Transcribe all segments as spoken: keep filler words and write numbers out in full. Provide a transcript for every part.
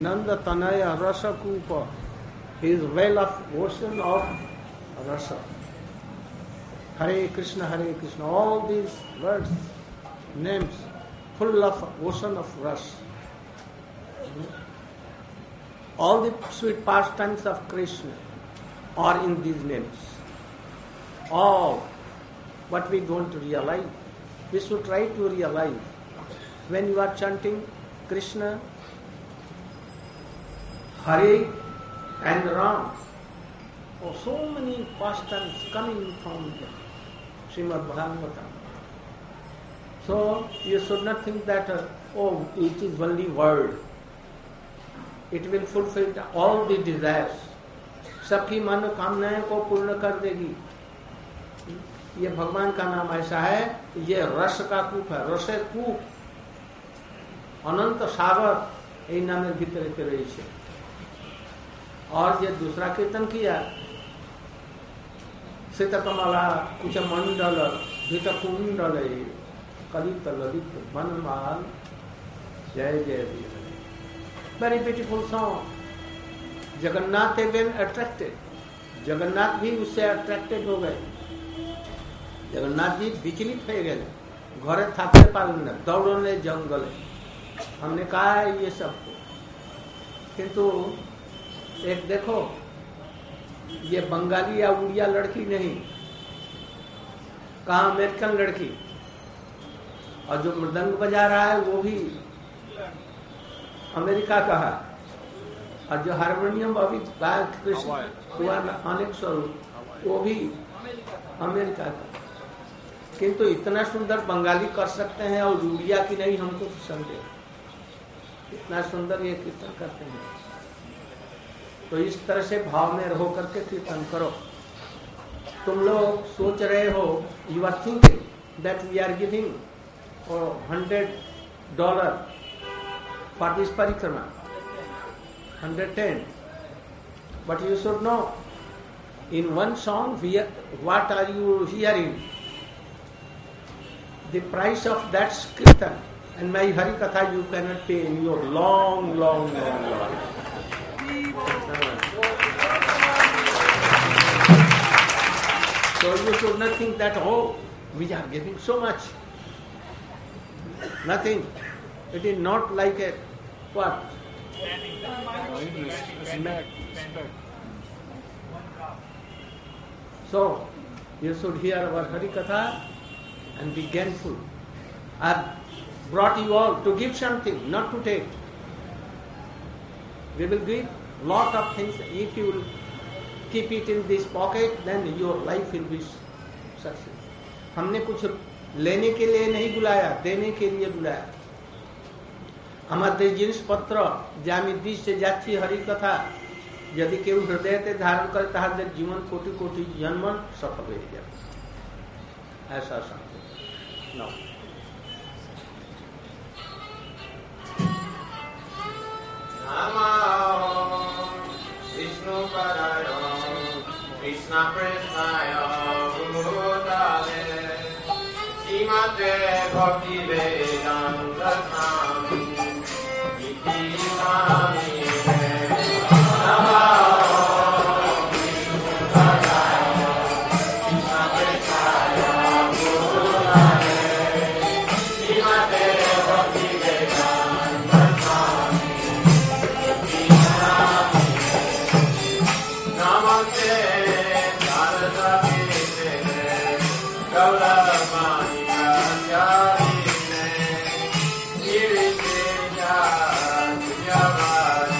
Nanda Tanaya Rasa Kupa. He is well of ocean of rasa. Hare Krishna, Hare Krishna. All these words, names, full of ocean of rasa. All the sweet pastimes of Krishna are in these names. All. But we don't realize. We should try to realize. When you are chanting Krishna, Hare and Ram, oh, so many pastimes coming from Srimad Bhagavatam. So you should not think that uh, oh, it is only word. It will fulfill all the desires. सबकी मनोकामनाएं को पूर्ण कर देगी. ये भगवान का नाम ऐसा है. ये रस का कूप है. रसे कूप अनंत सागर এই নামের ভিতরে রয়েছে. और ये दूसरा कीर्तन किया सीतकमला कुछ मंडल भीत कुंडल कलित ललित वनमाल जय जय very beautiful song. Jagannath when attracted. Jagannath भी उससे अट्रैक्टेड हो गए. जगन्नाथ जी विचलित हो गए. घरे थाकते पालन दौड़ने जंगले. हमने कहा है ये सब किंतु एक देखो ये बंगाली या उड़िया लड़की नहीं, कहाँ अमेरिकन लड़की. और जो मृदंग बजा रहा है वो भी अमेरिका का है. और जो हारमोनियम अभी कृष्ण अनेक स्वरूप वो भी अमेरिका का. किंतु इतना सुंदर बंगाली कर सकते हैं और उड़िया की नहीं, हमको समझे. इतना सुंदर ये कीर्तन करते हैं. तो इस तरह से भाव में रहो करके कीर्तन करो. तुम लोग सोच रहे हो, you are thinking that we are giving hundred dollar for this परिक्रमा, hundred ten. But you should know in one song what are you hearing. The price of that kirtan and my Hari Katha you cannot pay in your long, long, long life. So you should not think that, oh, we are giving so much. Nothing. It is not like a what? So you should hear our Hari Katha and be grateful. I brought you all to give something, not to take. We will give lot of things. If you will keep it in this pocket, then your life will be successful. हमने कुछ लेने के लिए नहीं बुलाया, देने के लिए बुलाया. हमारे जिनिस पत्र जामी दृष्टि जाची हरि कथा यदि केवल हृदय ते धारण करे ताहार जीवन कोटि कोटि जन्म सफल हो जाए. ऐसा समझो. नो Vishnu Padaya Krishna Prasnaya Bhutale Srimate Bhakti Vedanta Swami Iti Swami Namo Vishnu Padaya Krishna Prasnaya Bhutale Srimate Bhakti Vedanta Swami Namaste, Gaura Mani Kachari, Nirishya, Sunyavara.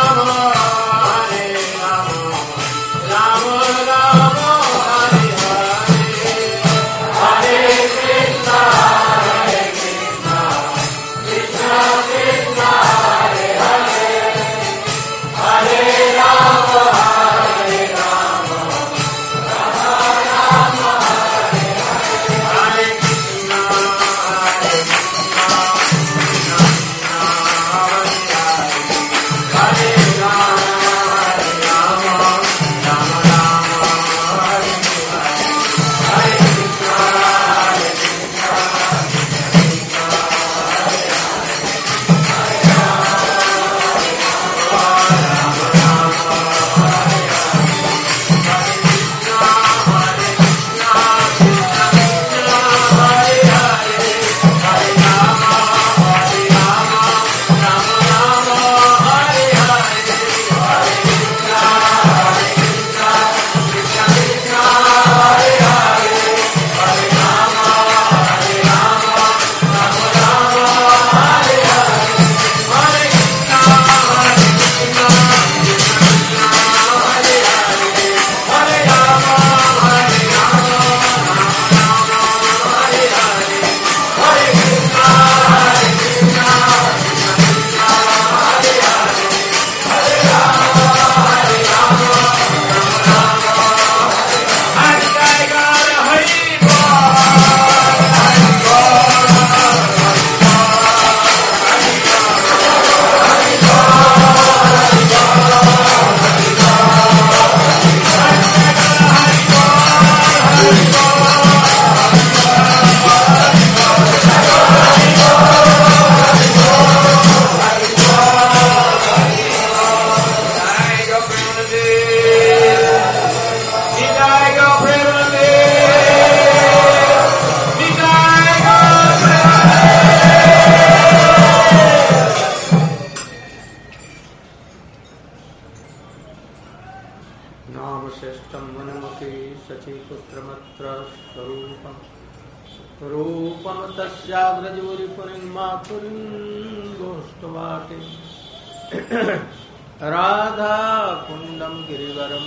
Radha कुंडम गिरिवरम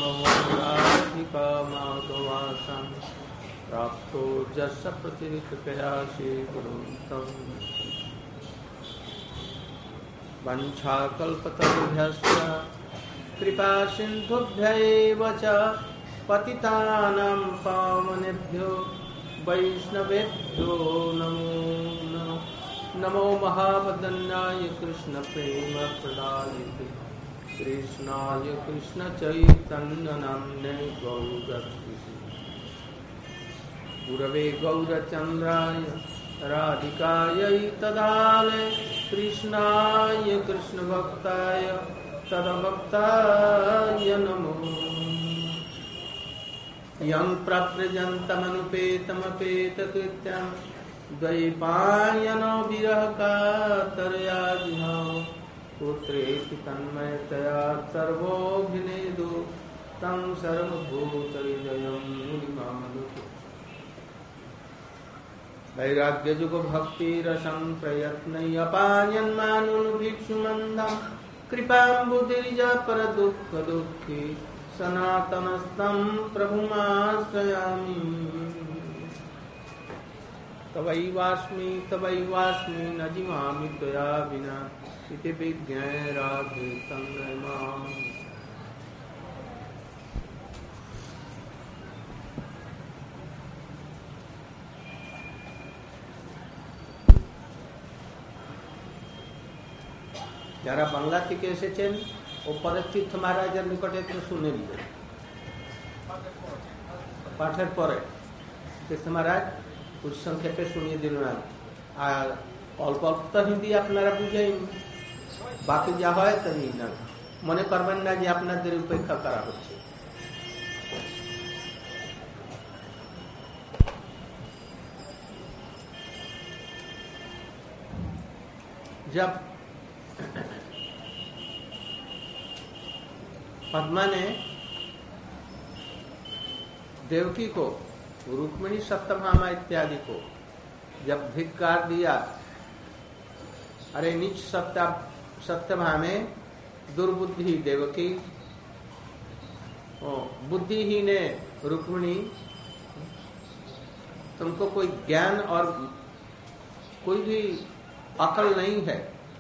राधिका माधवासं प्राप्तो जस प्रतिकृपया श्री गुरुतम वंशाकल्पतरुभ्यश्च कृपा सिन्धुभ्यैव च पतितानां पावनेभ्यो वैष्णवेभ्यो नमो नमः। नमो महावदन्याय कृष्ण प्रेम प्रदायते कृष्णाय कृष्ण चैतन्य नाम्ने गौरभक्ति गुरवे गौरचंद्राय राधिकायै तदालय कृष्णाय कृष्ण भक्ताय तदभक्ताय नमो। यं प्रव्रजन्तमनुपेतमपेतकृत्यं द्वैपायनो विरह कातरया जिहां पुत्रेति तन्मयतया सर्वोऽभिनेदु तं सर्वभूतहृदयं मुनिमानतु। वैराग्यजुग भक्तिरसं प्रयत्नयपायन्मानुन् भिक्षुमन्दं कृपाम्बुधिर्ज परदुःखदुःखी सनातनस्तं प्रभुमाश्रयामि। तवैवास्मि तवैवास्मि न जीवामि त्वया विना इति विज्ञाय राधे तन्मयमाम्। যারা বাংলা থেকে এসেছেন ও পরতীর্থ মহারাজের নিকটে একটু শুনে নিলেন পাঠের পরে তীর্থ মহারাজ कुछ संक्षेपे सुनिए दिल और अल्प अल्प तो हिंदी अपनारा बुझें बाकी जा है तो नहीं ना मने करबें ना जे आपनादेर उपेक्षा करा होच्छे। जब पद्मा ने देवकी को रुक्मिणी सत्यभामा इत्यादि को जब धिक्कार दिया, अरे नीच सत्य सत्यभामे दुर्बुद्धि देवकी, बुद्धिहीन रुक्मिणी, तुमको कोई ज्ञान और कोई भी अकल नहीं है।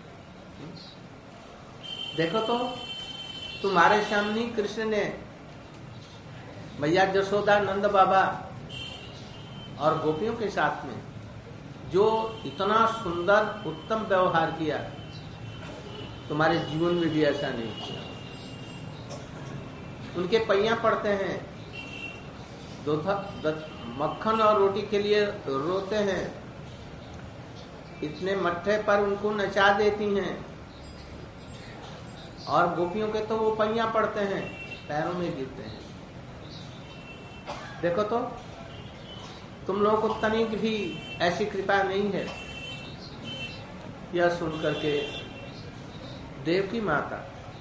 देखो तो तुम्हारे सामने कृष्ण ने मैया यशोदा, नंद बाबा और गोपियों के साथ में जो इतना सुंदर उत्तम व्यवहार किया, तुम्हारे जीवन में भी ऐसा नहीं किया। उनके पैया पड़ते हैं, दो मक्खन और रोटी के लिए रोते हैं, इतने मट्ठे पर उनको नचा देती हैं, और गोपियों के तो वो पैया पड़ते हैं, पैरों में गिरते हैं। देखो तो तुम लोगों को तनिक भी ऐसी कृपा नहीं है। यह सुन करके देवकी माता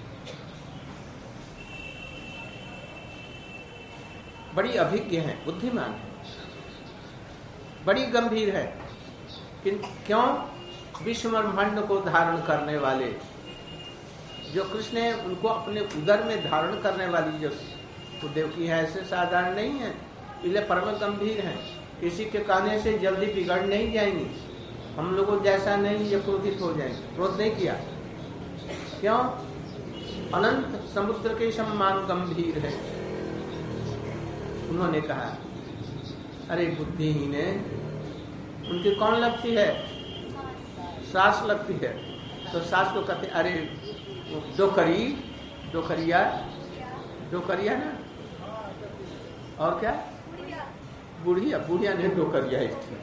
बड़ी अभिज्ञ है, बुद्धिमान है, बड़ी गंभीर है। क्यों? विश्व ब्रह्मांड को धारण करने वाले जो कृष्ण है, उनको अपने उदर में धारण करने वाली जो तो देवकी है, ऐसे साधारण नहीं है, इसलिए परम गंभीर है। किसी के कहने से जल्दी बिगड़ नहीं जाएंगी। हम लोगों जैसा नहीं ये क्रोधित हो जाएंगे। क्रोध नहीं किया। क्यों? अनंत समुद्र के समान गंभीर है। उन्होंने कहा, अरे बुद्धिहीन है, उनकी कौन लगती है? सास लगती है। तो सास को कहते, अरे डोकरी, डोकरिया, डोकरिया ना, और क्या? बुढ़िया, बुढ़िया ने डोकरिया।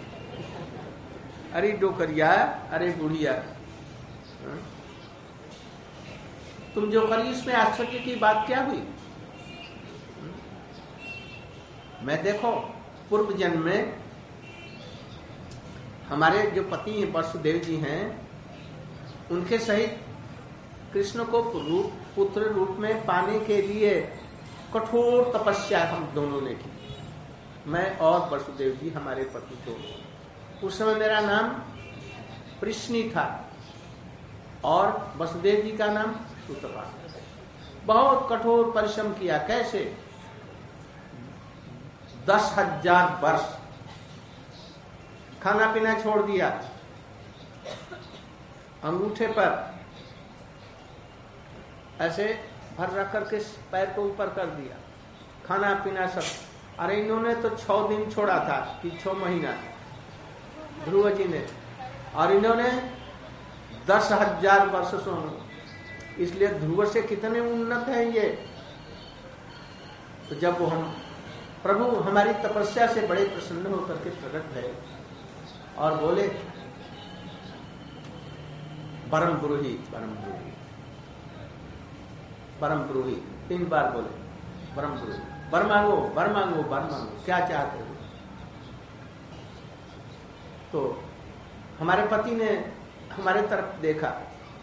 अरे डोकरिया, अरे बुढ़िया। तुम जो करी, इसमें आश्चर्य की बात क्या हुई? मैं देखो पूर्व जन्म में हमारे जो पति हैं वसुदेव जी हैं, उनके सहित कृष्ण को रूप, पुत्र रूप में पाने के लिए कठोर तपस्या हम दोनों ने की। मैं और वसुदेव जी, हमारे पति को। उस समय मेरा नाम प्रश्नी था और वसुदेव जी का नाम सुतपा। बहुत कठोर परिश्रम किया। कैसे? दस हजार वर्ष खाना पीना छोड़ दिया, अंगूठे पर ऐसे भर रख करके पैर को ऊपर कर दिया, खाना पीना सब। अरे इन्होंने तो छह दिन छोड़ा था कि छह महीना, ध्रुव जी ने, और इन्होंने दस हजार वर्ष सोना। इसलिए ध्रुव से कितने उन्नत हैं ये। तो जब वो हम प्रभु हमारी तपस्या से बड़े प्रसन्न होकर के प्रकट भये और बोले, परम ब्रूहि, परम ब्रूहि, परम ब्रूहि, तीन बार बोले, परम ब्रूहि, वर मांगो, वर मांगो, वर मांगो, क्या चाहते हो? तो हमारे पति ने हमारे तरफ देखा।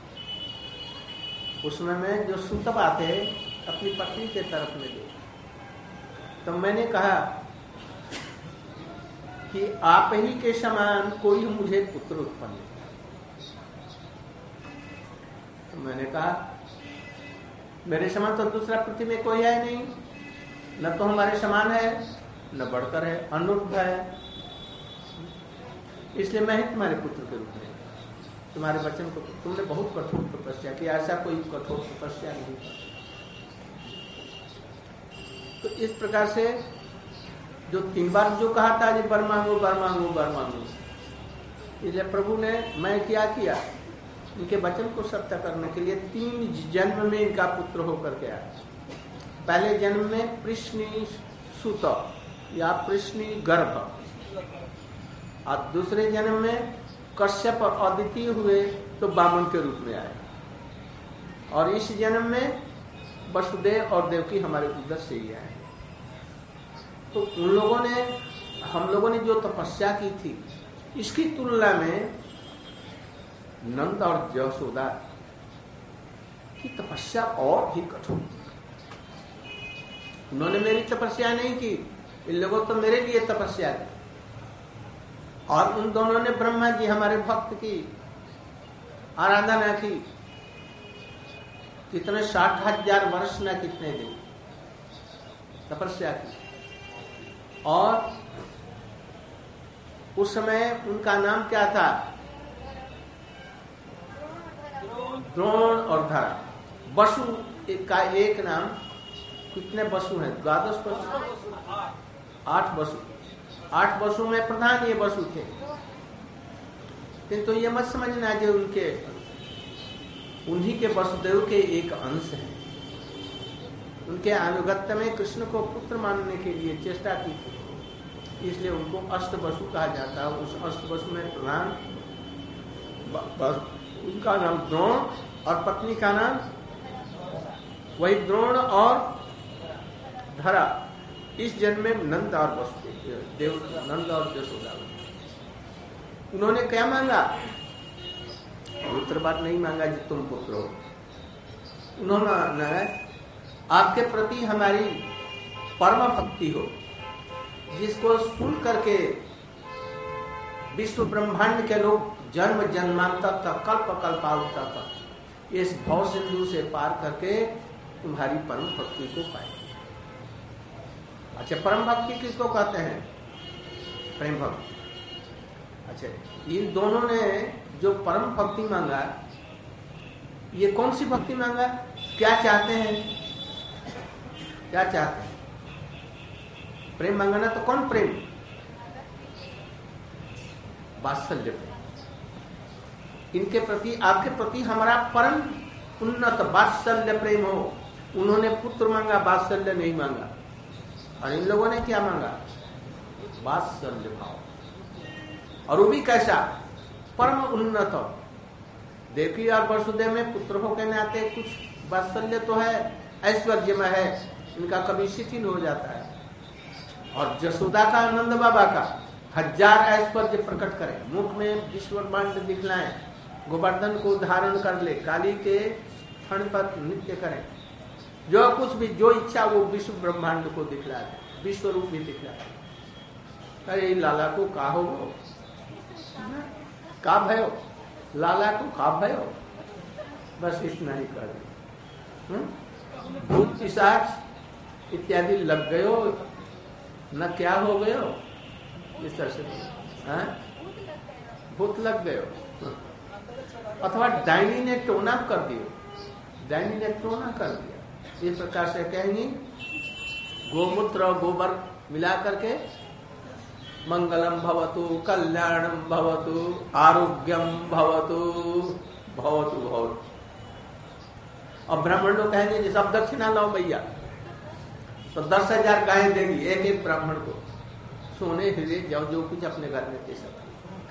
उस समय में जो सुतपा थे, अपनी पत्नी के तरफ में देखा। तो मैंने कहा कि आप ही के समान कोई मुझे पुत्र उत्पन्न नहीं। तो मैंने कहा, मेरे समान तो दूसरा पृथ्वी में कोई है नहीं, न तो हमारे समान है, न बढ़कर है, अनुरूप है। इसलिए मैं ही तुम्हारे पुत्र के रूप में, तुम्हारे वचन को, तुमने बहुत कठोर तपस्या की, ऐसा कोई कठोर तपस्या नहीं की। तो इस प्रकार से जो तीन बार जो कहा था, जी वर मांगो, वर मांगो, वर मांगो, इसलिए प्रभु ने मैं क्या किया, इनके वचन को सत्य करने के लिए तीन जन्म में इनका पुत्र होकर के आया। पहले जन्म में प्रश्नी सुत या प्रश्नी गर्भ, और दूसरे जन्म में कश्यप और अदिति हुए तो वामन के रूप में आए, और इस जन्म में वसुदेव और देवकी हमारे उदर से ही आए। तो उन लोगों ने, हम लोगों ने जो तपस्या की थी, इसकी तुलना में नंद और यशोदा की तपस्या और भी कठोर थी। उन्होंने मेरी तपस्या नहीं की, इन लोगों तो मेरे लिए तपस्या की। और उन दोनों ने ब्रह्मा जी हमारे भक्त की आराधना की, कितने साठ हजार वर्ष न कितने दिन तपस्या की। और उस समय उनका नाम क्या था? द्रोण और धरा। वसु का एक नाम, कितने वसु हैं? द्वादश वसु, आठ वसु। आठ वसु में प्रधान ये वसु थे। किंतु ये मत समझना जो उनके उन्हीं के वसुदेव के एक अंश हैं। उनके अनुगत्य में कृष्ण को पुत्र मानने के लिए चेष्टा की थी, इसलिए उनको अष्ट वसु कहा जाता है। उस अष्ट वसु में प्रधान उनका नाम द्रोण और पत्नी का नाम वही द्रोण और धरा। इस जन्म में नंद और वसुदेव देव नंद और यशोदा। उन्होंने क्या मांगा? पुत्र बात नहीं मांगा जो तुम पुत्र हो। उन्होंने आपके प्रति हमारी परम भक्ति हो, जिसको सुन करके विश्व ब्रह्मांड के लोग जन्म जन्मांतर तक कल्प कल्पांतर तक इस भव सिंधु से पार करके तुम्हारी परम भक्ति को पाए। अच्छा, परम भक्ति किसको कहते हैं? प्रेम भक्ति। अच्छा, इन दोनों ने जो परम भक्ति मांगा, ये कौन सी भक्ति मांगा? क्या चाहते हैं? क्या चाहते हैं? प्रेम मांगना तो कौन प्रेम? वात्सल्य प्रेम। इनके प्रति, आपके प्रति हमारा परम उन्नत वात्सल्य प्रेम हो। उन्होंने पुत्र मांगा, वात्सल्य नहीं मांगा। और इन लोगों ने क्या मांगा? वात्सल्य भाव। और वो भी कैसा? परम उन्नत। देखिए, और वसुदेव में पुत्र हो के नाते कुछ वात्सल्य तो है, ऐश्वर्य में है, इनका कभी शिथिल हो जाता है। और यशोदा का, आनंद बाबा का हजार ऐश्वर्य प्रकट करे, मुख में विश्व ब्रह्मांड दिखलाए, गोवर्धन को धारण कर ले, काली के फण पर नृत्य करें, जो कुछ भी जो इच्छा वो विश्व ब्रह्मांड को दिखला दे, विश्व रूप भी दिखला दे। अरे लाला को का हो का भयो, लाला को का भयो, बस इतना ही कर दे। भूत पिशाच इत्यादि लग गयो न, क्या हो गयो, इस तरह से हाँ? भूत लग गयो, अथवा डायनी ने टोना कर दियो, डायनी ने टोना कर दिया। इस प्रकार से कहेंगे गोमूत्र और गोबर मिला करके मंगलम भवतु, कल्याणम भवतु, आरोग्यम भवतु, भवतु भवतु। और ब्राह्मण लोग कहेंगे जी सब दक्षिणा लाओ भैया, तो दस हजार गायें देगी एक एक ब्राह्मण को, सोने हीरे जो जो कुछ अपने घर में दे सकते।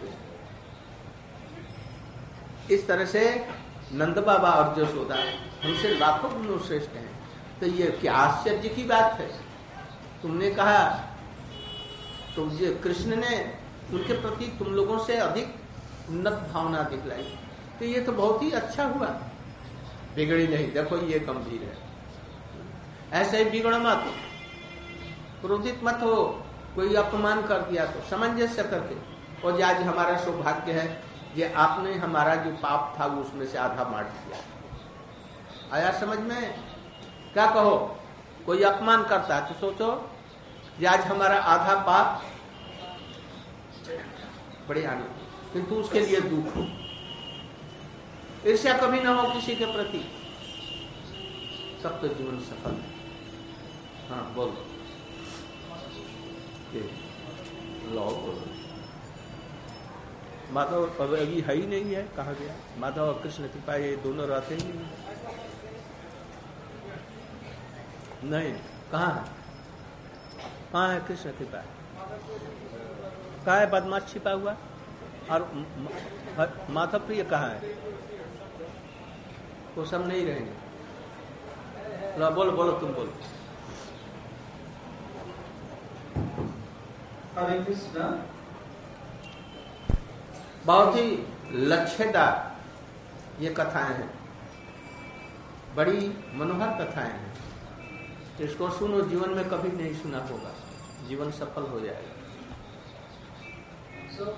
इस तरह से नंद बाबा और यशोदा हमसे लाखों गुणों श्रेष्ठ हैं। तो ये क्या आश्चर्य की बात है? तुमने कहा तो ये कृष्ण ने उनके प्रति तुम लोगों से अधिक उन्नत भावना दिखलाई, तो ये तो बहुत ही अच्छा हुआ। बिगड़ी नहीं, देखो ये गंभीर है, ऐसे ही बिगड़ मत, क्रोधित मत हो, कोई अपमान कर दिया तो सामंजस्य करके, और आज हमारा सौभाग्य है ये आपने हमारा जो पाप था वो उसमें से आधा मार दिया। आया समझ में? क्या कहो, कोई अपमान करता है तो सोचो कि आज हमारा आधा पाप बड़े आनंद, किंतु उसके लिए दुख हो। ईर्ष्या कभी ना हो किसी के प्रति, तब तो जीवन सफल है। हाँ बोलो, लो बोलो। माधव अभी है ही नहीं है, कहा गया माधव और कृष्ण कृपा ये दोनों रहते ही नहीं। नहीं, कहाँ है? कहाँ है कृष्ण कृपा? कहाँ है बदमाश छिपा हुआ? और माधव प्रिय कहाँ है? वो सब नहीं रहेंगे। लो बोलो बोलो, तुम बोलो। हरे कृष्ण। बहुत ही लक्ष्यदार ये कथाएं हैं, बड़ी मनोहर कथाएं हैं। इसको सुनो, जीवन में कभी नहीं सुना होगा, जीवन सफल हो जाएगा। So,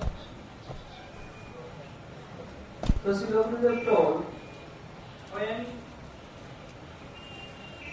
so Sri Prabhupada told when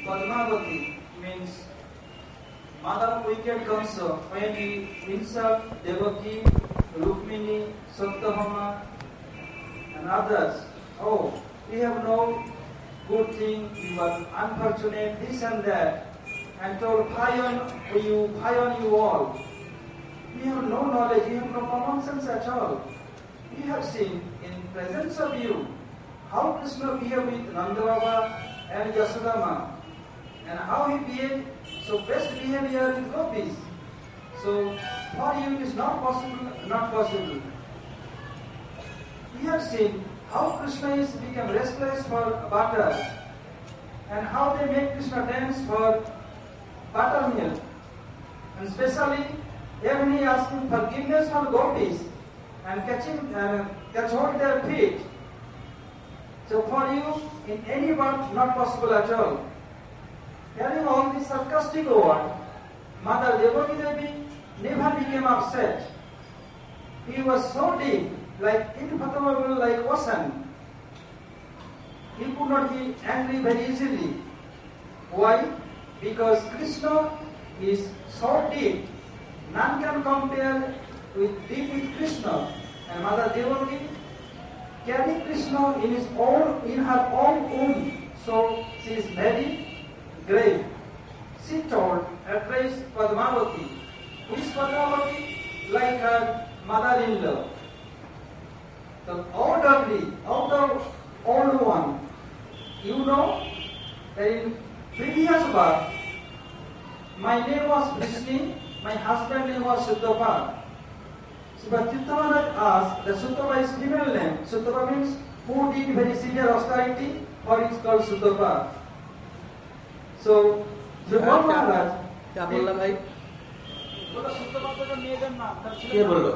Padmavati means mother of wicked Kamsa, when he insult Devaki, Rukmini, Satyabhama, and others. Oh, we have no good thing, we were unfortunate, this and that, and told, pion you, pion you all. We have no knowledge, we have no common sense at all. We have seen in presence of you how Krishna behaved with Nanda Baba and Yasodama, and how he behaved, so best behavior with gopis. So for you it is not possible, not possible. We have seen how Krishna is become restless for butter, and how they make Krishna dance for buttermilk, and especially when he asking forgiveness for gopis and catching uh, catch hold their feet. So for you, in any word, not possible at all. Hearing all this sarcastic word, Mother Devaki Devi never became upset. He was so deep, like infathomable, like ocean. He could not be angry very easily. Why? Because Krishna is so deep, none can compare with deep with Krishna. And Mother Devaki carried Krishna in his own, in her own womb. So she is very great. She told, addressed Padmavati. Who is Padmavati? Like her mother-in-law. The orderly, out of old one. You know that in previous birth, my name was Vrishni, my husband's name was Suttapa. So but Tirtha asked, the Suttapa is female name. Suttapa means who did very severe austerity, or it's called Suttapa. So Dhruva Maharaj, क्या बोला भाई? बोला सुतपा का major नाम क्या बोलो?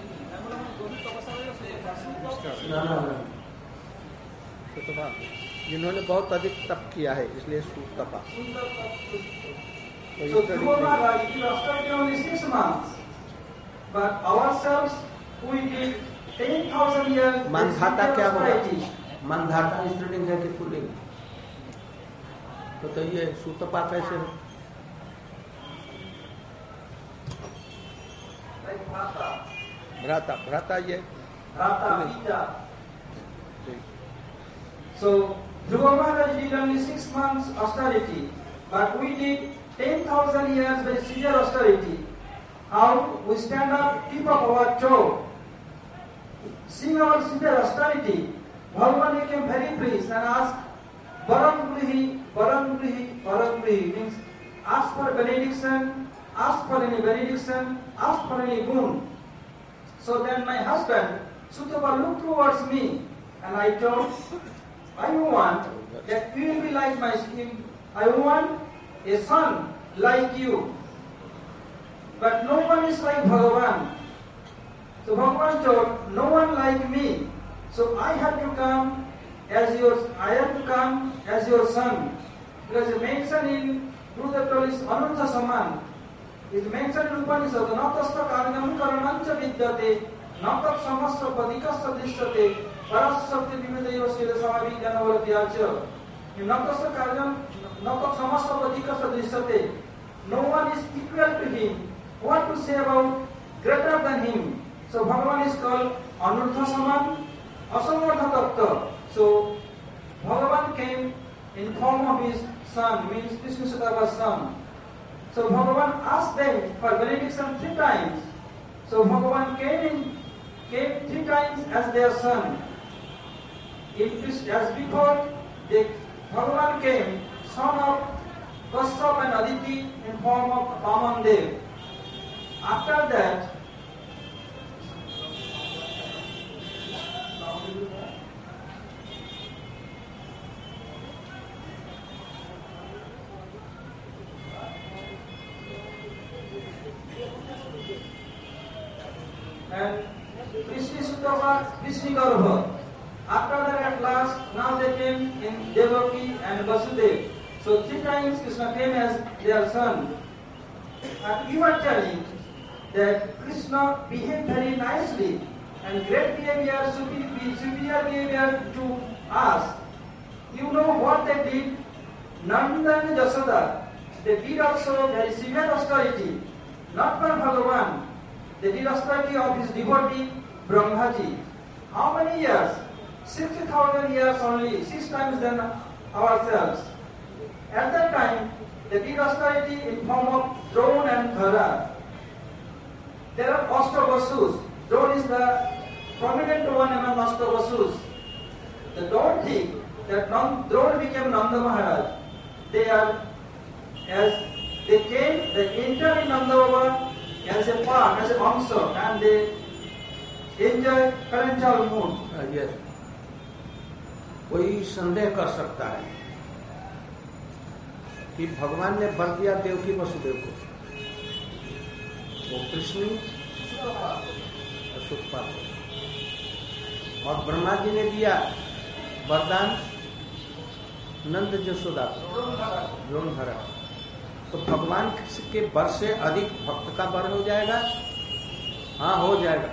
ना ना ना सुतपा जिन्होंने बहुत अधिक तप किया है इसलिए सुतपा. So Dhruva Maharaj, he austerity only six months, but ourselves we did ten thousand years. मनधाता क्या बोला? मनधाता स्त्रीलिंग है कि पुल्लिंग? बताइए सुतपा कैसे हो? भ्राता भ्राता ये Rata, so Dhruva Maharaj did only six months austerity, but we did ten thousand years very severe austerity. How we stand up, keep up our toe, seeing our severe austerity, Bhagavan became very pleased and asked, Varam Grihi, Varam Grihi, Varam Grihi, means ask for benediction, ask for any benediction, ask for any boon. So then my husband, Suttapa, looked towards me, and I told, I want that you will be like my skin. I want a son like you. But no one is like Bhagavan. So Bhagavan told, no one like me. So I have to come as your, I have to come as your son. Because it mentioned in Gurudev is Anurtha Saman. It mentioned in Upanishad, Natasta Karyam Karanancha Vidyate, Natat Samasta Padikasta Distate, Parasasakti Vimedayo Sila Samavi Janavaratyācha. In Natasta Karyam, Natat Samasta Padikasta Distate, no one is equal to him. What to say about greater than him? So Bhagavan is called Anurtha Saman, Asamardha Tattva. So Bhagavan came in form of his son, means Krishna Sutapa's son. So Bhagavan asked them for benediction three times. So Bhagavan came in, came three times as their son. In this, as before, they, Bhagavan came, son of Kashyap and Aditi in form of Vaman Dev. After that, and Krishna Sutapa, Krishna Garbha. After that, at last, now they came in Devaki and Vasudeva. So three times Krishna came as their son. And you are telling that Krishna behaved very nicely and great behavior, superior behavior to us. You know what they did? Nanda and Jasoda, they did also very severe austerity, not for Bhagavan, they did austerity of his devotee Brahmaji. How many years? sixty thousand years only, six times than ourselves. At that time, they did austerity in form of Drona and Dhara. There are Ashtavasus. Drona is the prominent one among Ashtavasus. They don't think that Drona became Nanda Maharaj. They are, as they came, they entered in Nanda Baba as a part, as a Amsa, and they enjoy parental mood. Uh, yes. कोई संदेह कर सकता है कि भगवान ने वर दिया देवकी वसुदेव को, वो कृष्ण सुखपात को, और ब्रह्मा जी ने दिया वरदान नंद जसोदा को, द्रोणधरा। तो भगवान के वर से अधिक भक्त का वर हो जाएगा? हाँ, हो जाएगा।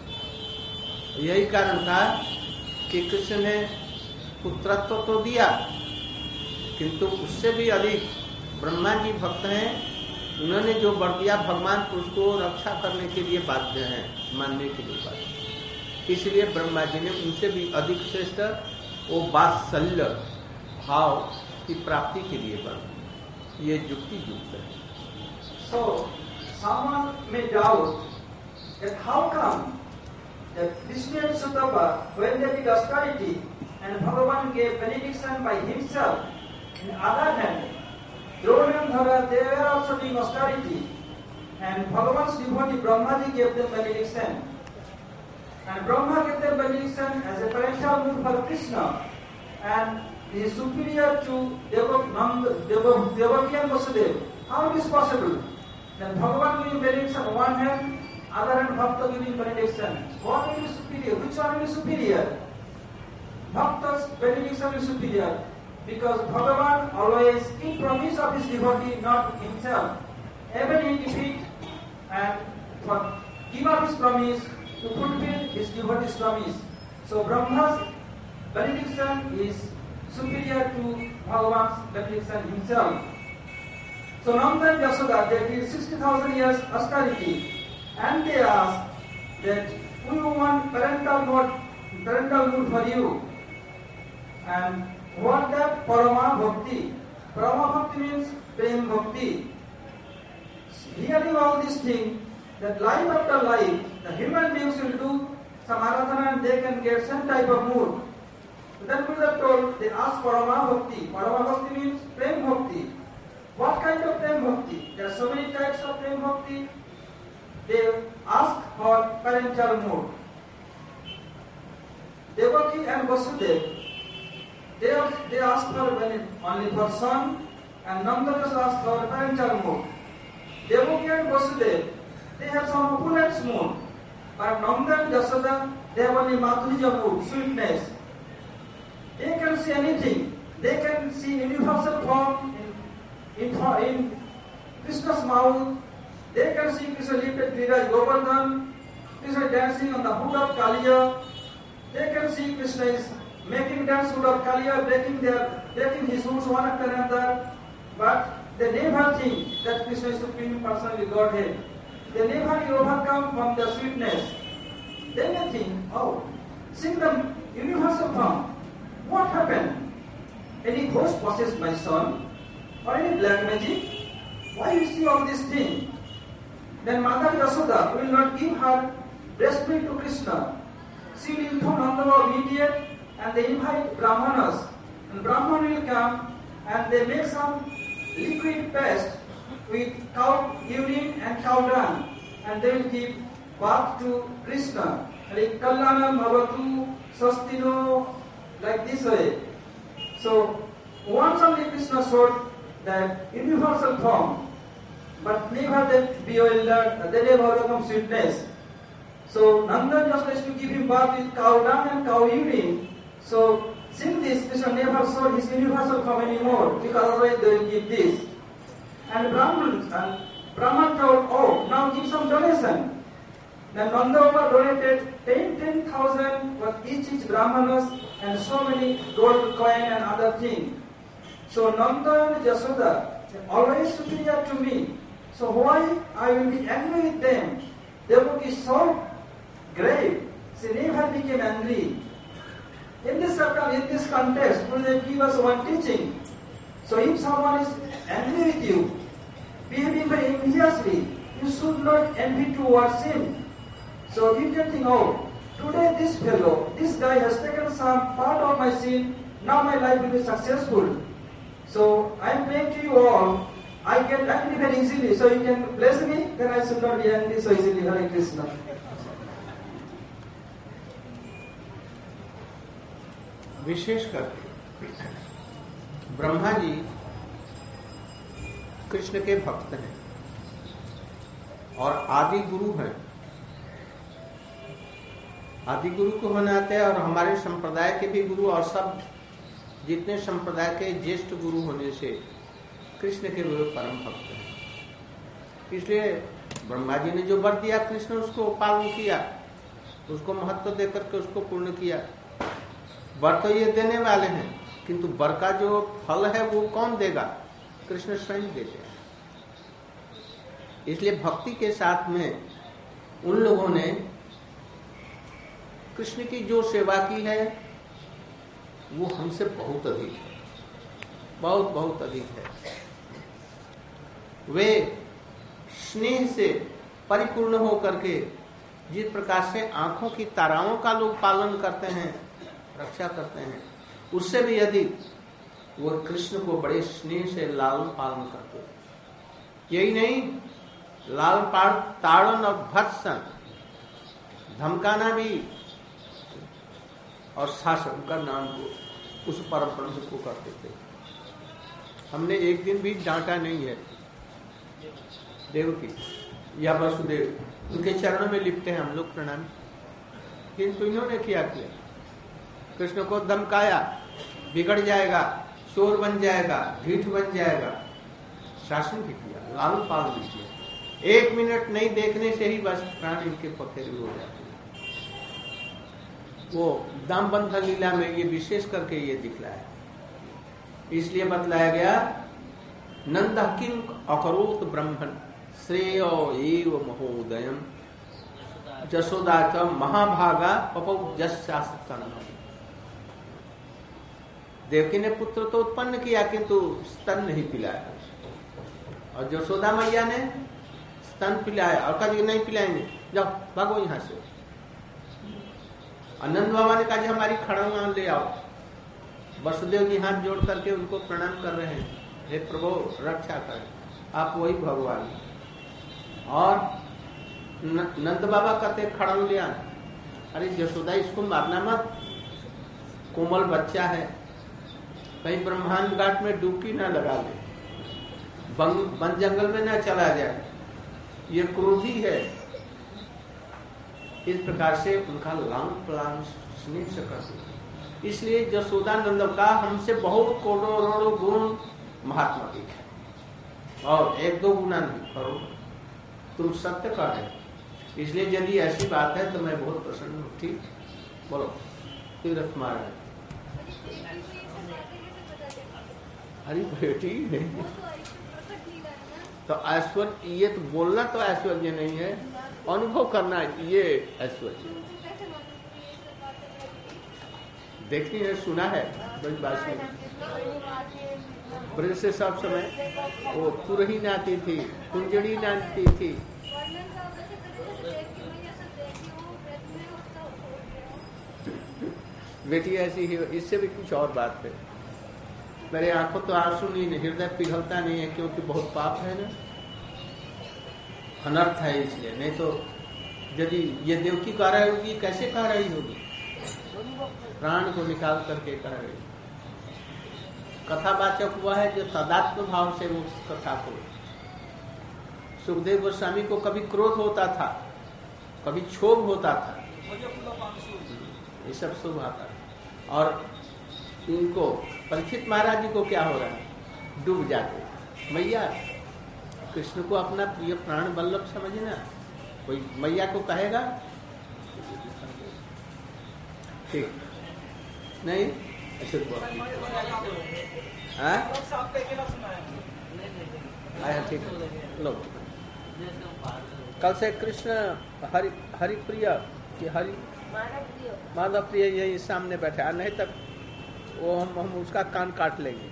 यही कारण था कि कृष्ण ने पुत्रत्व तो दिया, किंतु उससे भी अधिक ब्रह्मा जी भक्त हैं, उन्होंने जो वर दिया भगवान उसको रक्षा करने के लिए बाध्य हैं, मानने के लिए बाध्य। इसलिए ब्रह्मा जी ने उनसे भी अधिक श्रेष्ठ वो वात्सल्य भाव की प्राप्ति के लिए वर, ये युक्ति युक्त है। So someone may doubt that how come that Krishna and Sudaba, when they did austerity and Bhagavan gave benediction by himself, on the other hand, Drona and Dhara, they were also doing austerity, and Bhagavan's devotee Brahmaji gave them benediction. And Brahma gave them benediction as a parental mood for Krishna, and he is superior to Devaki and Vasudeva. How it is possible? Then Bhagavan giving benediction on one hand, other hand Bhakta giving benediction. What will be superior? Which one will be superior? Bhakta's benediction is superior, because Bhagavan always keep promise of his devotee, not himself. Ever he defeat and for give up his promise to fulfill his devotee's promise. So Brahma's benediction is superior to Bhagavan's benediction himself. So Nanda and Yasoda, they did sixty thousand years austerity, and they asked that we want parental mood, parental mood for you. And what that Parama Bhakti? Parama Bhakti means Prem Bhakti. Hearing all these things, that life after life, the human beings will do some aradhana and they can get some type of mood. So then Buddha told, they asked Parama Bhakti. Parama Bhakti means Prem Bhakti. What kind of Prem Bhakti? There are so many types of Prem Bhakti. They asked for parental mood. Devaki and Vasudeva, They, they asked for only for son, and Nanda just asked for parental mood. Devaki and Vasudeva, they have some opulence mood, but Nanda and Jasoda, they have only Madhurya mood, sweetness. They can see anything. They can see universal form in, in, in Krishna's mouth. They can see Krishna lifted Giriraj Govardhan, Krishna dancing on the hood of Kaliya. They can see Krishna is making dance hood of Kaliya, breaking their, breaking his hoods one after another, but they never think that Krishna is supreme personally Godhead. They never overcome from their sweetness. They may think, oh, seeing the universal form, what happened? Any ghost possessed my son? Or any black magic? Why you see all these things? Then Mother Yasoda will not give her breast milk to Krishna. She will inform Nanda immediate, and they invite Brahmanas. And Brahman will come and they make some liquid paste with cow urine and cow dung, and they will give bath to Krishna. Like Kallanam Bhavatu Sastino, like this way. So once only Krishna showed that universal form, but never that bewildered, they never overcome sweetness. So Nanda just has to give him bath with cow dung and cow urine. So since this, Krishna never showed his universal form anymore, because otherwise they will give this. And Brahman, and Brahman told, oh, now give some donation. Then Nanda donated ten, ten thousand for each each Brahmanas and so many gold coin and other things. So Nanda and Jasoda, always superior to me. So why I will be angry with them? Devaki is so grave. She never became angry. In this circle, in this context, Gurudev give us one teaching. So if someone is angry with you, behaving very enviously, you should not envy towards him. So you can think, oh, today this fellow, this guy has taken some part of my sin, now my life will be successful. So I am praying to you all, I get angry very easily, so you can bless me, then I should not be angry so easily. Hare Krishna. विशेष करके ब्रह्मा जी कृष्ण के भक्त हैं और आदि गुरु हैं। आदि गुरु को मनाते हैं और हमारे संप्रदाय के भी गुरु और सब जितने संप्रदाय के ज्येष्ठ गुरु होने से कृष्ण के वे परम भक्त हैं। इसलिए ब्रह्मा जी ने जो वर दिया कृष्ण उसको पालन किया, उसको महत्व देकर के उसको पूर्ण किया। वर तो ये देने वाले हैं, किंतु वर का जो फल है वो कौन देगा? कृष्ण स्वयं देते हैं। इसलिए भक्ति के साथ में उन लोगों ने कृष्ण की जो सेवा की है वो हमसे बहुत अधिक है, बहुत बहुत अधिक है। वे स्नेह से परिपूर्ण होकर के जिस प्रकार से आंखों की ताराओं का लोग पालन करते हैं, रक्षा करते हैं, उससे भी अधिक वो कृष्ण को बड़े स्नेह से लालन पालन करते हैं। यही नहीं, लाल पाड़ ताड़न और भत्सन धमकाना भी और शासन का नाम को उस परम ब्रह्म को करते थे। हमने एक दिन भी डांटा नहीं है देवकी या वसुदेव, उनके चरणों में लिपटे हैं हम लोग प्रणाम, किंतु इन्होंने क्या किया? कृष्ण को धमकाया, बिगड़ जाएगा, चोर बन जाएगा, ढीठ बन जाएगा, शासन भी किया, लालन पालन भी किया। एक मिनट नहीं देखने से ही बस प्राण इनके पखेरु हो जाते। वो दामबंध लीला में ये विशेष करके ये दिखलाया, इसलिए बतलाया गया नंद किम अकरोत ब्रह्मण श्रेयो एव महोदयम जसोदा का महाभागा पपौ जस्यास्तन। देवकी ने पुत्र तो उत्पन्न किया किंतु स्तन नहीं पिलाया, और जसोदा मैया ने स्तन पिलाया और कभी नहीं पिलाएंगे, जाओ भागो यहाँ से। आनंद बाबा ने कहा जी हमारी खड़ंगा ले आओ। वसुदेव जी हाथ जोड़ करके उनको प्रणाम कर रहे हैं, हे प्रभु रक्षा करें, आप वही भगवान। और नंद बाबा कहते खड़ंग ले आना। अरे जसोदा इसको मारना मत, कोमल बच्चा है, कहीं ब्रह्मांड घाट में डुबकी ना लगा ले, वन जंगल में ना चला जाए, ये क्रोधी है। इस प्रकार से उनका लांग प्लान स्नेह से करते। इसलिए जसोदा नंद का हमसे बहुत करोड़ों गुण महात्मा की है, और एक दो गुना नहीं, करो तुम सत्य का है। इसलिए यदि ऐसी बात है तो मैं बहुत प्रसन्न हूँ। ठीक बोलो तीर्थ महाराज। अरे बेटी नहीं तो ऐश्वर्य, ये तो बोलना तो ऐश्वर्य नहीं है, अनुभव करना ये ऐश्वर्य। देखनी है, सुना है ब्रजवासी ब्रज से सब समय वो तुरही नाती थी, कुंजड़ी नाती थी। बेटी ऐसी ही, इससे भी कुछ और बात है। मेरे आंखों तो आंसू नहीं, हृदय पिघलता नहीं है, क्योंकि बहुत पाप है ना, अनर्थ है। इसलिए नहीं तो यदि ये देवकी कह रही होगी, कैसे कह रही होगी? प्राण को निकाल करके कह रही। कथावाचक हुआ है जो तदात्म भाव से उस कथा को। सुखदेव गोस्वामी को कभी क्रोध होता था, कभी क्षोभ होता था, ये सब शुभ आता है। और इनको परीक्षित महाराज जी को क्या हो रहा है? डूब जाते। मैया कृष्ण को अपना प्रिय प्राण वल्लभ समझना, कोई मैया को कहेगा? ठीक नहीं, ऐसे हाँ? आया ठीक है। लो कल से कृष्ण हरि हरिप्रिय कि हरि माधव प्रिय यही सामने बैठा है, नहीं तक वो हम हम उसका कान काट लेंगे।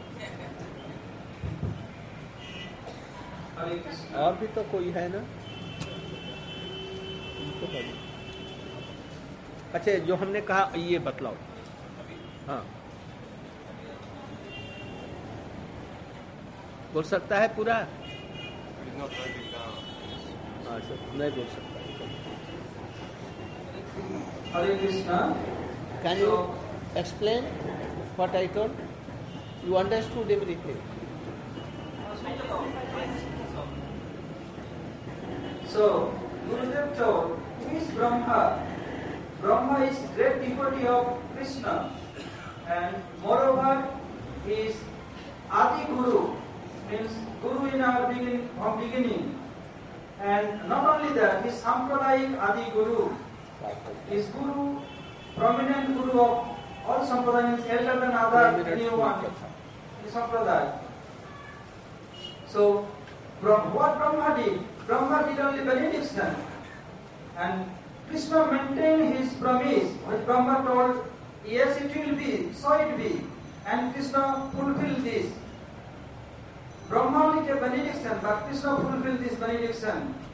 और भी तो कोई है ना? अच्छा जो हमने कहा ये बतलाओ। हाँ बोल सकता है पूरा? अच्छा नहीं बोल सकता। Hare Krishna. Can you explain what I told? You understood everything. So, Gurudev told, who is Brahma? Brahma is great devotee of Krishna, and moreover, he is Adi Guru, means Guru in our beginning, from beginning. And not only that, he is Sampradayik Adi Guru. He is Guru, prominent Guru of all Sampradayas, elder than other anyone. He is Sampradaya. So, what Brahma did? Brahma did only benediction, and Krishna maintained his promise, which Brahma told, yes it will be, so it be, and Krishna fulfilled this. Brahma only gave benediction, but Krishna fulfilled this benediction.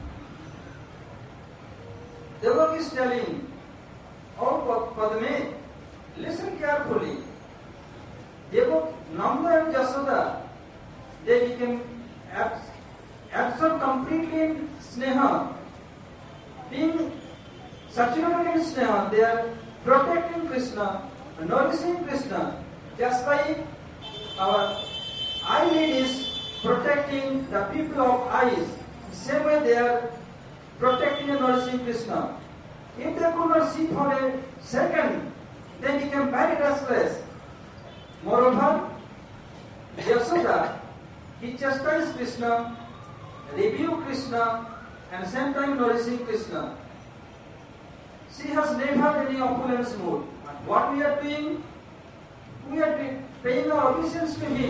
Devaki is telling, oh Padme, listen carefully. Devaki, Nanda and Jasoda, they became abs- absorbed completely in Sneha. Being saturated in Sneha, they are protecting Krishna, nourishing Krishna, just like our eyelid is protecting the people of eyes. The same way they are protecting and nourishing Krishna. If they could not see for a second, they became very restless. Moreover, Yasoda, he chastised Krishna, rebuked Krishna, and same time nourishing Krishna. She has never any opulence mood. And what we are doing, we are paying our obeisance to him.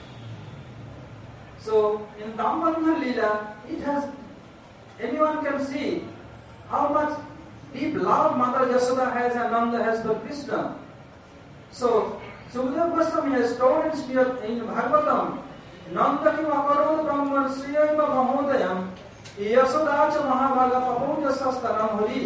So, in Dambandha Leela, it has, anyone can see how much deep love Mother Yasoda has and Nanda has for Krishna. So, Sukadeva Goswami has told in Bhagavatam, Nanda ki makaro brahman sriyaiva mahodayam Yasoda cha mahabhaga papaujasastanam hari.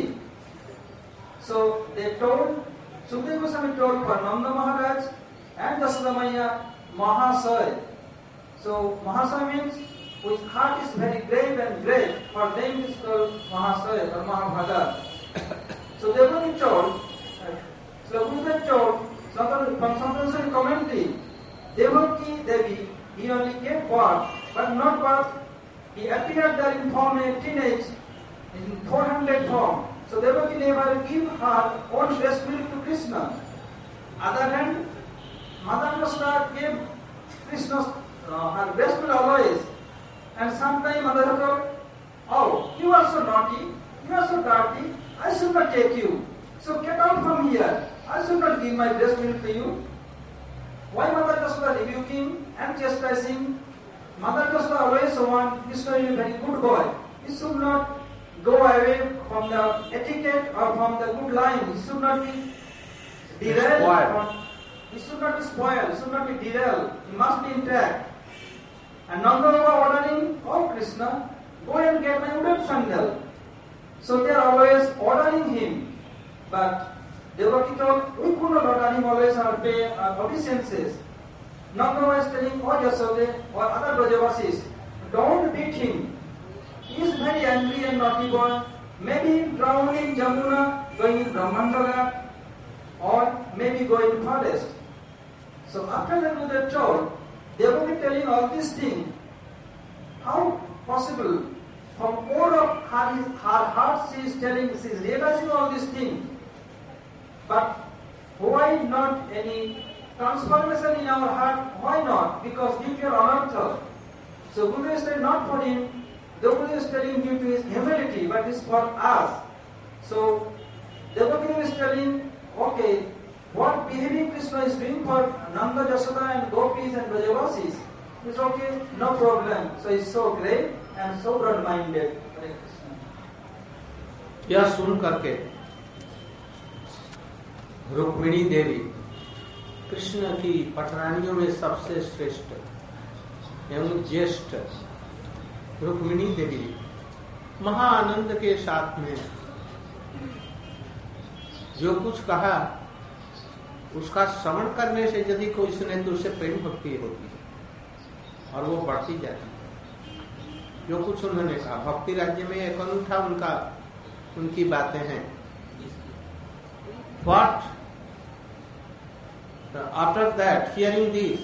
So, they told, Sukadeva Goswami told for Nanda Maharaj and Yasoda Maya Mahasaya. So, Mahasaya means whose heart is very grave and great, for them it is called Mahasaya or Mahabhaga. So, they were told, so Gurudeva told, from Sankarshan commentary, Devaki Devi, he only gave birth, but not birth. He appeared there in form a teenage, in four-handed form. So Devaki never gave her own breast milk to Krishna. Other hand, Mother Yasoda gave Krishna uh, her breast milk always. And sometimes Mother told, oh, you are so naughty, you are so dirty, I should not take you. So get out from here. I should not give my breast milk to you. Why Mother Yasoda rebuking and chastising? Mother Yasoda always want Krishna is a very good boy. He should not go away from the etiquette or from the good line. He should not be derailed. Or, he should not be spoiled. He should not be derailed. He must be intact. And Nanda Baba ordering, oh Krishna, go and get my wooden sandal. So they are always ordering him. But Devaki told, we could not order him always or pay our obeisances. Nanda was telling, oh Yasoda or other Brajavasis, don't beat him. He is very angry and naughty boy. Maybe drown in Jamuna, going in Brahmandala, or maybe going in forest. So after that Gurudev told, they will be telling all these things. How possible? From all of her, her heart she is telling, she is realizing all these things. But why not any transformation in our heart? Why not? Because due to your anartha. So Guru is telling not for him, the Guru is telling due to his humility, but it's for us. So Devaki is telling, okay, what behaving Krishna is doing for Nanda, Yashoda and Gopis and Brajavasis is okay, no problem. So he's so great and so broad-minded. Hare Krishna. यह सुन करके रुक्मिणी देवी कृष्ण की पटरानियों में सबसे श्रेष्ठ एवं ज्येष्ठ रुक्मिणी देवी महाआनंद के साथ में जो कुछ कहा उसका श्रवण करने से यदि कोई सुने तो उससे प्रेम भक्ति होती है और वो बढ़ती जाती है। जो कुछ उन्होंने कहा भक्ति राज्य में एक अनूठा उनका उनकी बातें हैं। What after that hearing this,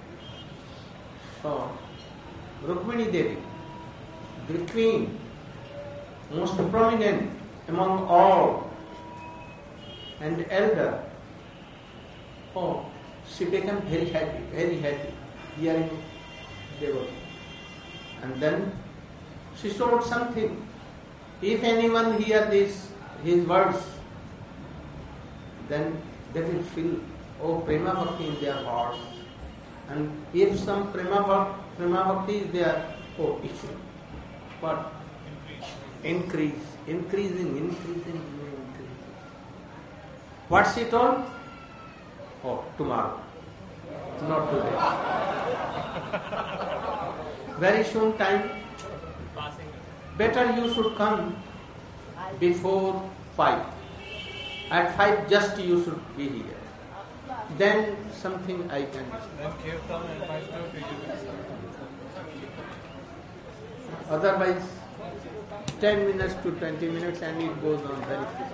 so Rukmini Devi, the queen, most prominent among all and elder, oh, she became very happy, very happy hearing devotee. And then she told something. If anyone hear this, his words, then they will feel, oh, prema bhakti in their hearts. And if some prema bhakti, prema bhakti is there, oh, it's what? Increase, increasing, increasing, increasing. What she told? Oh, tomorrow, not today. Very soon time. Better you should come before five. At five, just you should be here. Then something I can. Then Kirtan and Vaishnava to you. Otherwise, ten minutes to twenty minutes, and it goes on very quickly.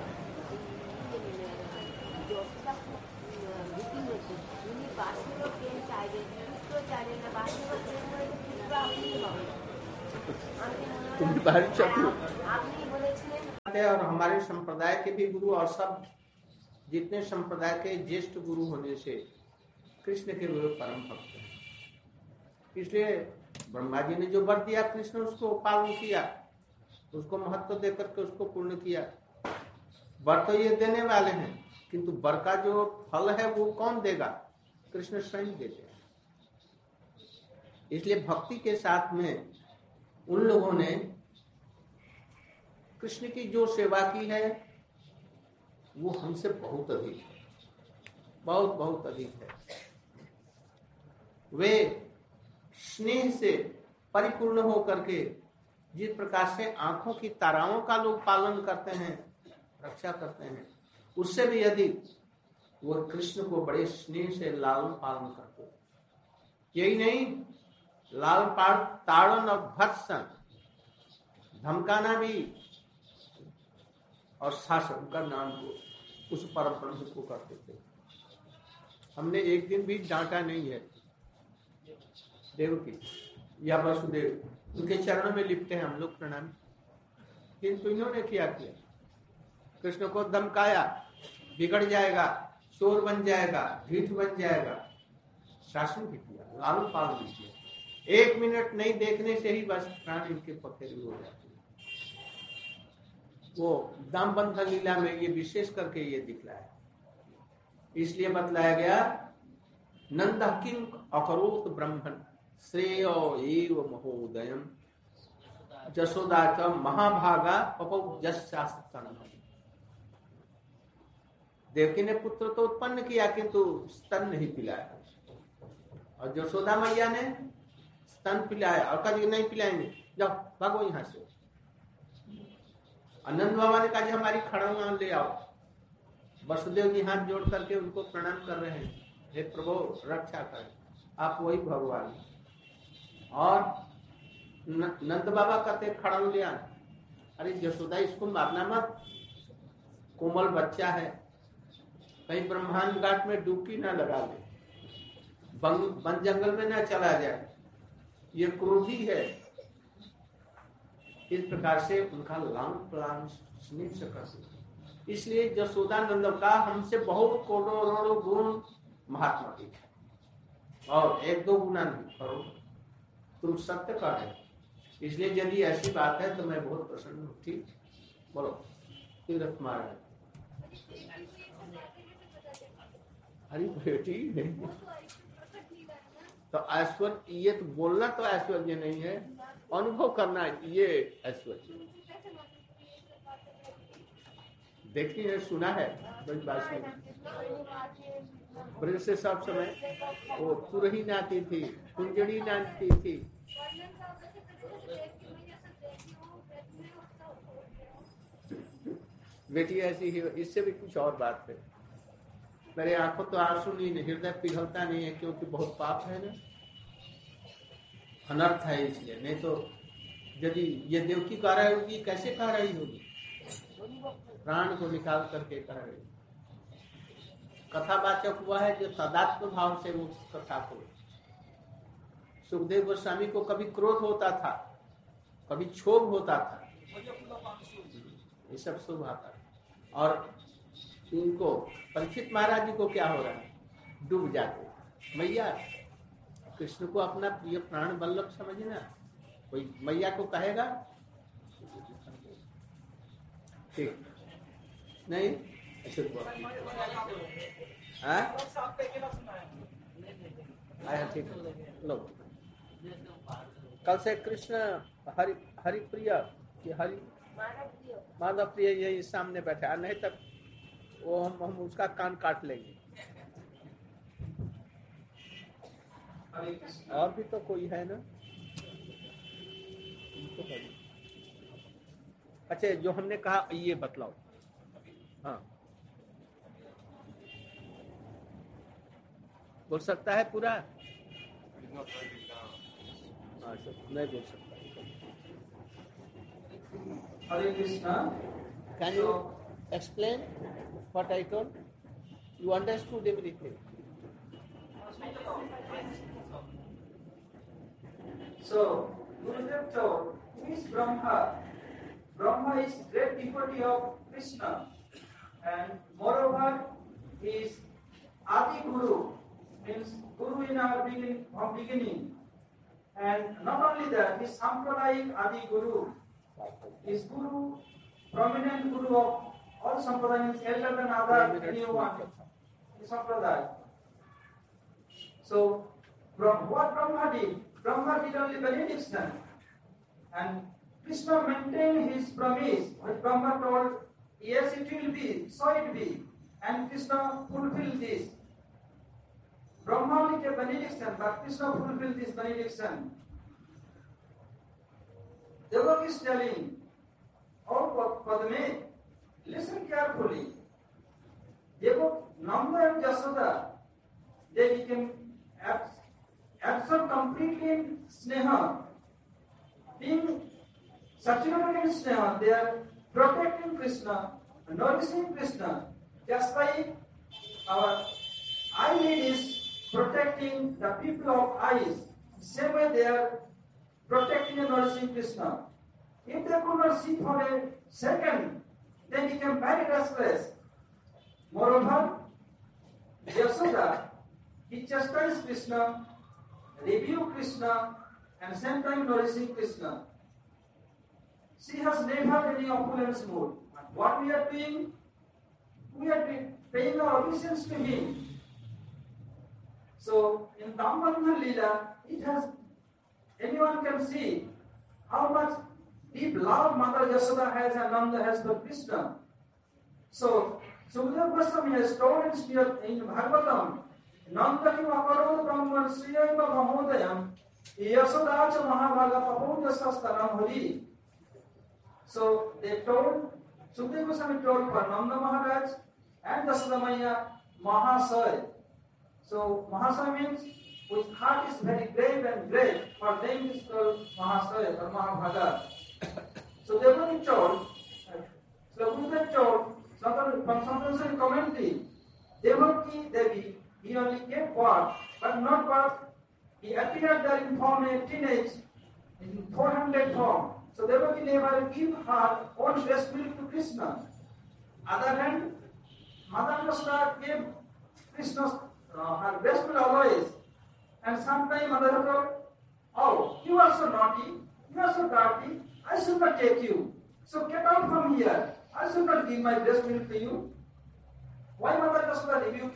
और हमारे संप्रदाय के भी गुरु और सब जितने संप्रदाय के ज्येष्ठ गुरु होने से कृष्ण के गुरु परम भक्त हैं। इसलिए ब्रह्मा जी ने जो वर दिया कृष्ण उसको पालन किया, उसको महत्व देकर के उसको पूर्ण किया। वर तो ये देने वाले हैं, किंतु वर का जो फल है वो कौन देगा? कृष्ण स्वयं देते हैं। इसलिए भक्ति के साथ में उन लोगों ने कृष्ण की जो सेवा की है वो हमसे बहुत अधिक है, बहुत बहुत अधिक है। वे स्नेह से परिपूर्ण होकर के जिस प्रकार से आंखों की ताराओं का लोग पालन करते हैं, रक्षा करते हैं, उससे भी अधिक वो कृष्ण को बड़े स्नेह से लालन पालन करते हैं। यही नहीं, लाल पाड़ ताड़न और भत्सन धमकाना भी और शासन का नाम को उस परम ब्रह्म को करते थे। हमने एक दिन भी डांटा नहीं है देवकी या वसुदेव, उनके चरणों में लिपटे हैं हम लोग प्रणाम, किंतु इन्होंने क्या किया? कृष्ण को धमकाया, बिगड़ जाएगा, चोर बन जाएगा, ढीठ बन जाएगा, शासन भी किया, लाल पाल भी किया। एक मिनट नहीं देखने से ही बस प्राण इनके पखेरु हो जाते। वो दाम बंधन लीला में ये विशेष करके ये दिखलाया, इसलिए बतलाया गया नंद किम अकरोत ब्रह्मण श्रेयो एव महोदयम जशोदा का महाभागा पपौ जस्यास्तन। देवकी ने पुत्र तो उत्पन्न किया किंतु स्तन नहीं पिलाया, और जशोदा मैया ने स्तन पिलाया और कभी नहीं पिलाएंगे, जाओ भागो यहाँ से। आनंद बाबा ने कहा जी हमारी खड़ंगा ले आओ। वसुदेव जी हाथ जोड़ करके उनको प्रणाम कर रहे हैं, हे प्रभु रक्षा करें, आप वही भगवान। और नंद बाबा कहते खड़ंग ले आना। अरे यशोदा इसको मारना मत, कोमल बच्चा है, कहीं ब्रह्मांड घाट में डुबकी ना लगा ले, वन जंगल में ना चला जाए, ये क्रोधी है। इस प्रकार से उनका लांग प्लान स्नेह से कर, इसलिए यशोदा नंद का हमसे बहुत करोड़ों गुण महात्मा की है, और एक दो गुना नहीं करो, तुम सत्य का है। इसलिए यदि ऐसी बात है तो मैं बहुत प्रसन्न हूँ। ठीक बोलो तीर्थ महाराज। अरे बेटी नहीं, तो ऐश्वर्य ये तो बोलना तो ऐश्वर्य नहीं है, अनुभव करना ये ऐश्वर्य। देखी है, सुना है ब्रजवासी ब्रज से सब समय वो पुरही नाती थी, कुंजड़ी नाती थी। बेटी ऐसी ही, इससे भी कुछ और बात है। मेरे आंखों तो आंसू नहीं, हृदय पिघलता नहीं है, क्योंकि बहुत पाप है ना, अनर्थ है इसलिए। नहीं तो यदि ये देवकी कह रही होगी, कैसे कह रही होगी? प्राण को निकाल करके कह रही। कथावाचक हुआ है जो तदात्म भाव से उस कथा को। सुखदेव गोस्वामी को कभी क्रोध होता था, कभी क्षोभ होता था, ये सब शुभ आता। और इनको परीक्षित महाराज जी को क्या हो रहा है? डूब जाते। मैया कृष्ण को अपना प्रिय प्राण बल्लभ समझना, कोई मैया को कहेगा? ठीक नहीं, ऐसे आया ठीक। लो, कल से कृष्ण हरि हरि प्रिय कि हरि माधव प्रिय यही सामने बैठा, नहीं तक वो हम, हम उसका कान काट लेंगे। और भी तो कोई है ना? अच्छा, जो हमने कहा ये बतलाओ। हाँ, बोल सकता है पूरा? नहीं बोल सकता। Hare Krishna. Can you explain what I told? You understood everything. So, Gurudev told, who is Brahma? Brahma is great devotee of Krishna, and moreover, he is Adi Guru, means Guru in our beginning, from beginning. And not only that, he is Sampradayik Adi Guru. Is Guru, prominent Guru of all Sampradayas, elder than other anyone in Sampradaya. So, what Brahma did? Brahma did only benediction, and Krishna maintained his promise, which Brahma told, yes, it will be, so it be, and Krishna fulfilled this. Brahma only gave benediction, but Krishna fulfilled this benediction. Devaki is telling, oh Padme, listen carefully. Devaki, Nanda and Jasoda, they became absorbed completely in Sneha. Being saturated in Sneha, they are protecting Krishna, nourishing Krishna. Just like our eyelid is protecting the people of eyes, same way they are protecting and nourishing Krishna. If they could not see for a second, they became very restless. Moreover, Yasoda, he chastised Krishna, rebuked Krishna, and same time nourishing Krishna. She has never any opulence mood. And what we are doing, we are paying our obeisance to him. So, in Dambandhan Leela, it has, anyone can see how much deep love Mother Yasoda has and Nanda has for Krishna. So, Sukadeva Goswami has told in Bhagavatam, Nanda ki makarod brahman sriyaiva mahodayam Yasoda cha mahabhaga papuja sastanam hari. So, they told, Sukadeva Goswami told for Nanda Maharaj and Yasoda Maya Mahasaya. So, Mahasaya means whose heart is very brave and great, for them is called Mahasaya or Mahabhaga. So they were told, so Gurudev told, from some commentary, Devaki Devi, he only gave birth, but not birth. He appeared there in form a teenage, in four hundred form. So Devaki never give her own breast milk to Krishna. Other hand, Mother Yasoda gave Krishna uh, her breast milk always. And sometimes Mother told, oh, you are so naughty, you are so dirty, I should not take you. So get out from here. I should not give my breast milk to you. Why Mother Yasoda rebuked him?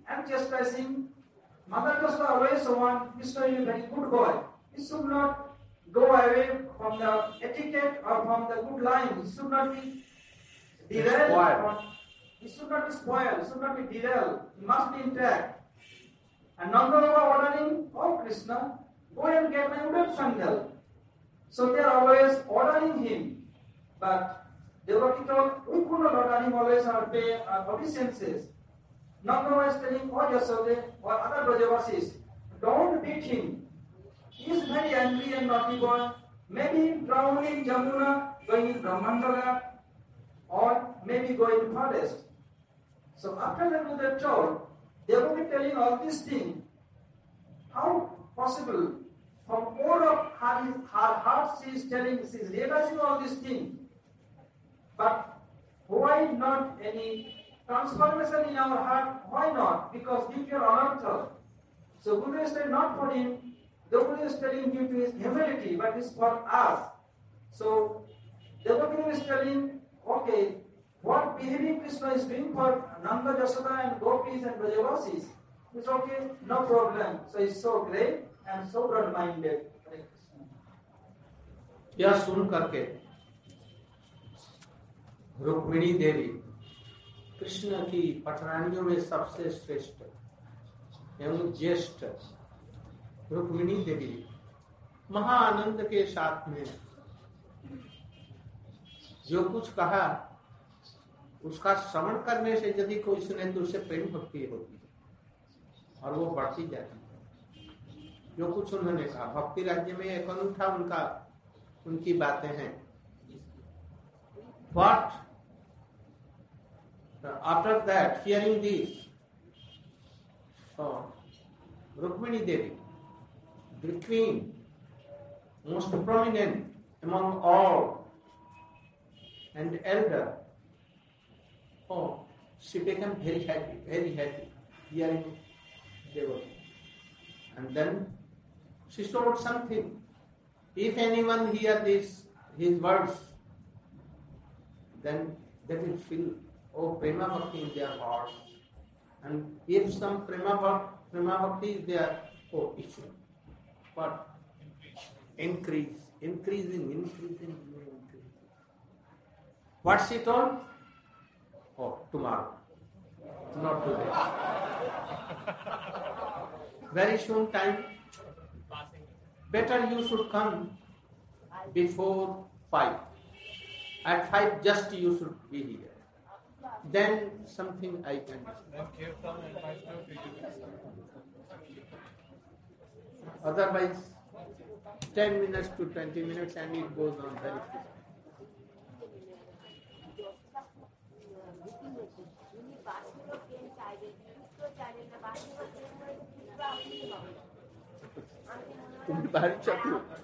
and chastising. Mother Gosta always want Krishna is a very good boy. He should not go away from the etiquette or from the good line. He should not be derailed. Or, he should not be spoiled. He should not be derailed. He must be intact. And Nanda Baba ordering, oh Krishna, go and get my wooden sandal. So they are always ordering him. But Devaki told, we could not order him always or pay our obeisances. Nanda Baba is telling, oh Yasode or other Brajavasis, don't beat him. He is very angry and naughty boy. Maybe drown in Jamuna, going in Brahmandala, or maybe go in forest. So after that they told, they will be telling all these things. How possible? From all of her, her heart she is telling, she is realizing all these things. But why not any transformation in our heart? Why not? Because due to anartha. So Guru is telling not for him, the Guru is telling due to his humility, but it's for us. So the Guru is telling, okay, what behaving Krishna is doing for Nanda, Jasoda and Gopis and Brajavasis, it's okay, no problem. So he's so great and so broad-minded. यह सुन करके रुक्मिणी देवी कृष्ण की पटरानियों में सबसे श्रेष्ठ एवं ज्येष्ठ रुक्मिणी देवी महाआनंद के साथ में जो कुछ कहा उसका श्रवण करने से यदि कोई सुने तो उससे प्रेम भक्ति होती है और वो बढ़ती जाती है। जो कुछ उन्होंने कहा भक्ति राज्य में एक अनूठा उनका उनकी बातें हैं। But after that, hearing this, so Rukmini Devi, the queen, most prominent among all, and elder, oh, she became very happy, very happy hearing devotee. And then she told something. If anyone hear this, his words, then they will feel, oh, prema bhakti in their hearts. And if some prema bhakti, prema bhakti is there, oh, it should. But increase, increasing, increasing, increasing. What she told? Oh, tomorrow. Not today. Very soon time. Better you should come before five. At five just you should be here. Then something I can. Then Kirtan and Vaishnav you Otherwise, ten minutes to twenty minutes and it goes on very quick. तुम बाहर चलो